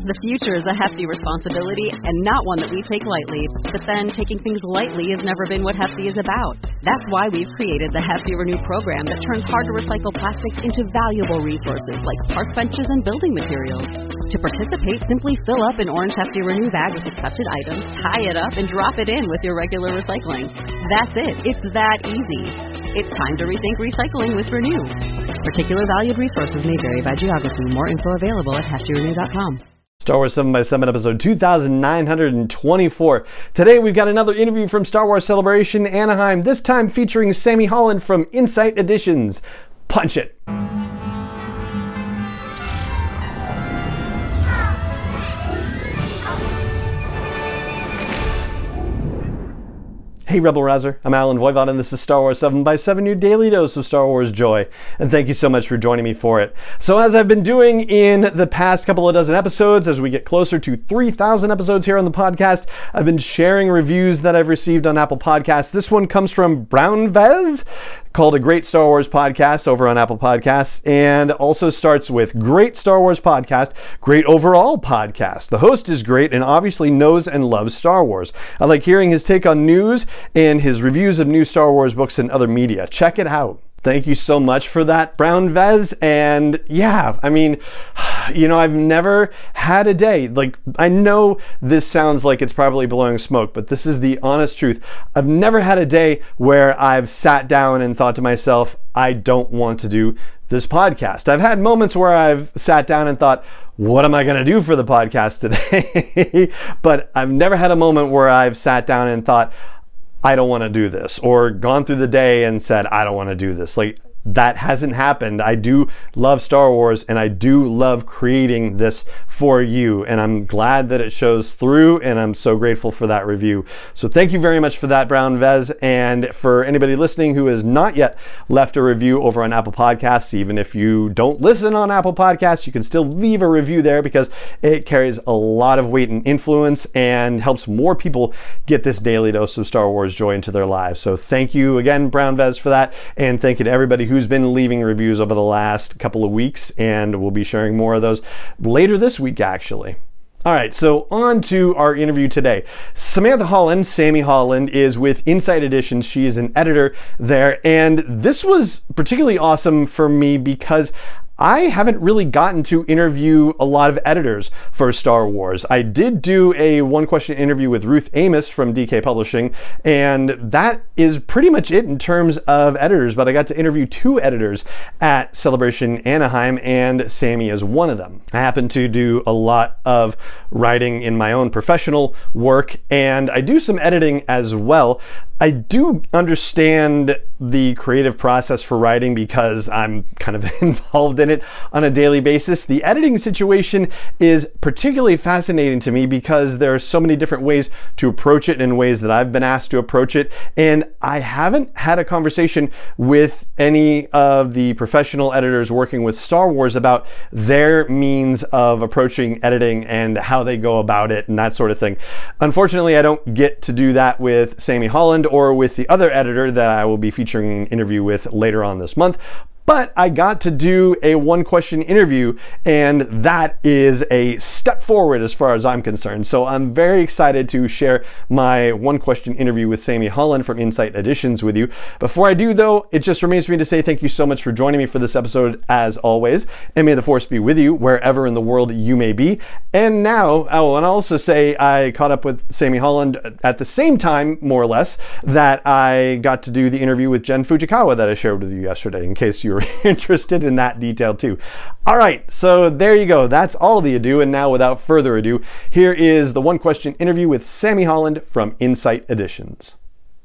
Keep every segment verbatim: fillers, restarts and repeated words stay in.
The future is a hefty responsibility and not one that we take lightly. But then, taking things lightly has never been what Hefty is about. That's why we've created the Hefty Renew program that turns hard-to-recycle plastics into valuable resources like park benches and building materials. To participate, simply fill up an orange Hefty Renew bag with accepted items, tie it up, and drop it in with your regular recycling. That's it. It's that easy. It's time to rethink recycling with Renew. Particular valued resources may vary by geography. More info available at hefty renew dot com. Star Wars seven by seven episode two thousand nine hundred twenty-four. Today we've got another interview from Star Wars Celebration Anaheim, this time featuring Sammy Holland from Insight Editions. Punch it! Hey Rebel Rouser, I'm Alan Voivod and this is Star Wars seven by seven, your daily dose of Star Wars joy. And thank you so much for joining me for it. So as I've been doing in the past couple of dozen episodes, as we get closer to three thousand episodes here on the podcast, I've been sharing reviews that I've received on Apple Podcasts. This one comes from Brown Vez, called A Great Star Wars Podcast over on Apple Podcasts, and also starts with Great Star Wars Podcast, Great Overall Podcast. The host is great and obviously knows and loves Star Wars. I like hearing his take on news and his reviews of new Star Wars books and other media. Check it out. Thank you so much for that, Brown Vez. And yeah, I mean, you know, I've never had a day, like, I know this sounds like it's probably blowing smoke, but this is the honest truth. I've never had a day where I've sat down and thought to myself, I don't want to do this podcast. I've had moments where I've sat down and thought, what am I going to do for the podcast today? But I've never had a moment where I've sat down and thought, I don't want to do this, or gone through the day and said, I don't want to do this. Like, that hasn't happened. I do love Star Wars and I do love creating this for you, and I'm glad that it shows through, and I'm so grateful for that review. So thank you very much for that, Brown Vez. And for anybody listening who has not yet left a review over on Apple Podcasts, even if you don't listen on Apple Podcasts, you can still leave a review there because it carries a lot of weight and influence and helps more people get this daily dose of Star Wars joy into their lives. So thank you again, Brown Vez, for that, and thank you to everybody who who's been leaving reviews over the last couple of weeks, and we'll be sharing more of those later this week, actually. All right, so on to our interview today. Samantha Holland, Sammy Holland, is with Insight Editions. She is an editor there, and this was particularly awesome for me because I haven't really gotten to interview a lot of editors for Star Wars. I did do a one-question interview with Ruth Amos from D K Publishing, and that is pretty much it in terms of editors, but I got to interview two editors at Celebration Anaheim, and Sammy is one of them. I happen to do a lot of writing in my own professional work, and I do some editing as well. I do understand the creative process for writing because I'm kind of involved in it on a daily basis. The editing situation is particularly fascinating to me because there are so many different ways to approach it in ways that I've been asked to approach it. And I haven't had a conversation with any of the professional editors working with Star Wars about their means of approaching editing and how they go about it and that sort of thing. Unfortunately, I don't get to do that with Sammy Holland or with the other editor that I will be featuring an interview with later on this month. But I got to do a one-question interview, and that is a step forward as far as I'm concerned. So I'm very excited to share my one-question interview with Sammy Holland from Insight Editions with you. Before I do, though, it just remains for me to say thank you so much for joining me for this episode, as always, and may the Force be with you wherever in the world you may be. And now, oh, and I'll also say I caught up with Sammy Holland at the same time, more or less, that I got to do the interview with Jen Fujikawa that I shared with you yesterday, in case you were interested in that detail too. All right, so there you go. That's all the ado, and now without further ado, here is the one question interview with Sammy Holland from Insight Editions.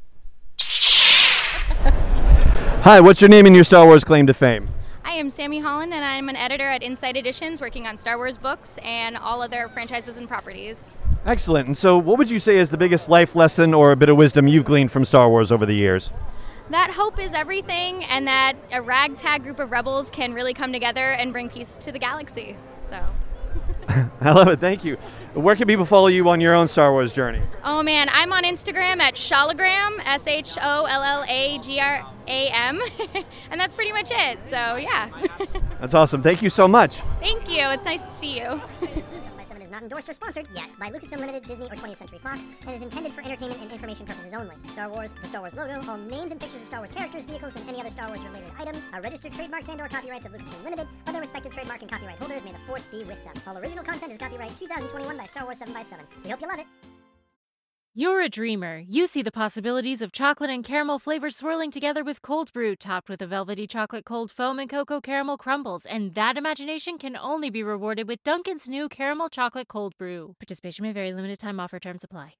Hi, what's your name and your Star Wars claim to fame? I am Sammy Holland, and I'm an editor at Insight Editions, working on Star Wars books and all other franchises and properties. Excellent. And so what would you say is the biggest life lesson or a bit of wisdom you've gleaned from Star Wars over the years? That hope is everything, and that a ragtag group of rebels can really come together and bring peace to the galaxy. So, I love it. Thank you. Where can people follow you on your own Star Wars journey? Oh man, I'm on Instagram at Sholagram, S H O L L A G R A M, and that's pretty much it. So yeah. That's awesome. Thank you so much. Thank you. It's nice to see you. seven is not endorsed or sponsored yet by Lucasfilm Limited, Disney, or twentieth Century Fox, and is intended for entertainment and information purposes only. Star Wars, the Star Wars logo, all names and pictures of Star Wars characters, vehicles, and any other Star Wars related items are registered trademarks and or copyrights of Lucasfilm Limited, or their respective trademark and copyright holders. May the force be with them. All original content is copyright two thousand twenty-one by Star Wars seven by seven. We hope you love it. You're a dreamer. You see the possibilities of chocolate and caramel flavors swirling together with cold brew, topped with a velvety chocolate cold foam and cocoa caramel crumbles, and that imagination can only be rewarded with Dunkin's new caramel chocolate cold brew. Participation may vary. Limited time offer. Terms apply.